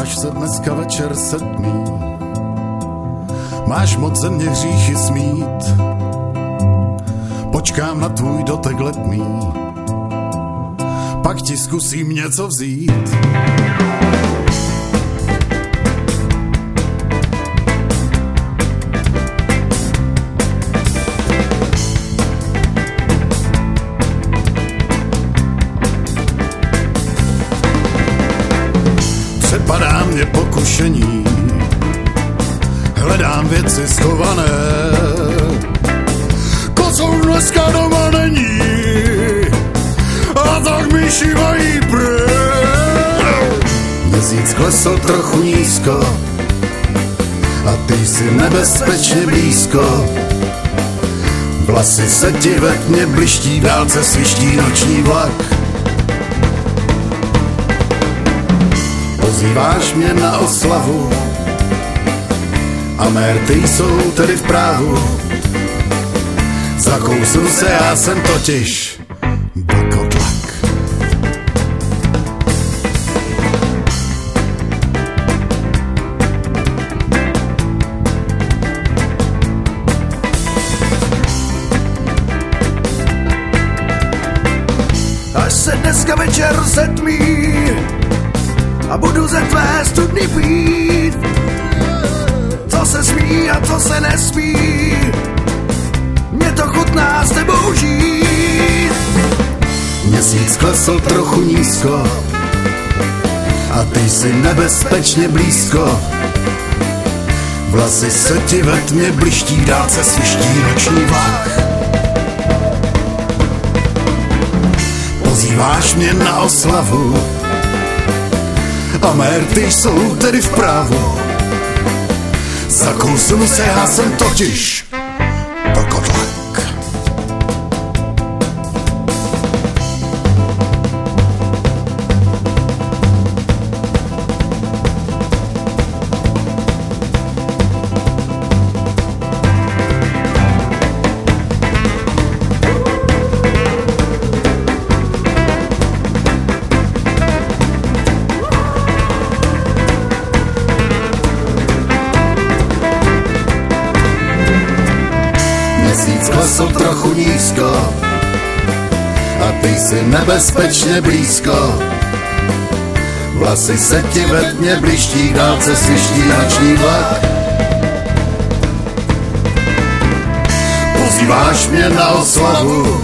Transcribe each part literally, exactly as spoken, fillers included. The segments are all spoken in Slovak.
až se dneska večer setmí. Máš moc ze mě hříchy smít, počkám na tvůj dotek letný, pak ti zkusím něco vzít. Přepadá mě pokušení, hledám věci schované, kocou dneska doma není, a tak mi šívají pryč. Měsíc klesl trochu nízko, a ty jsi nebezpečně blízko. Vlasy se ti ve tmě bliští, v dálce sviští noční vlak. Pozýváš mě na oslavu, a mérty jsou tedy v právu. Zakousnu se, já jsem totiž vlkodlak. Až se dneska večer setmí a budu ze tvé studny pít, co se smí a co se nesmí, mě to chutná s tebou žít. Měsíc klesl trochu nízko, a ty jsi nebezpečně blízko. Vlasy se ti ve tmě bliští, v dálce sviští noční vlak. Pozýváš mě na oslavu, a mérty jsou tedy v právu. Zakousnu se, já jsem totiž vlkodlak. Měsíc klesl trochu nízko, a ty jsi nebezpečně blízko. Vlasy se ti ve tmě bliští, v dálce sviští noční vlak. Pozýváš mě na oslavu,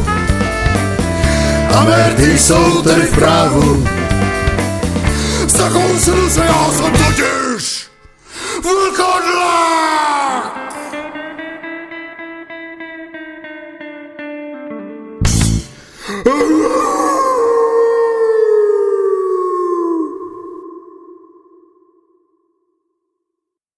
a mérty jsou tedy v právu. Zakousnu se, já jsem totiž vlkodlak. Oh!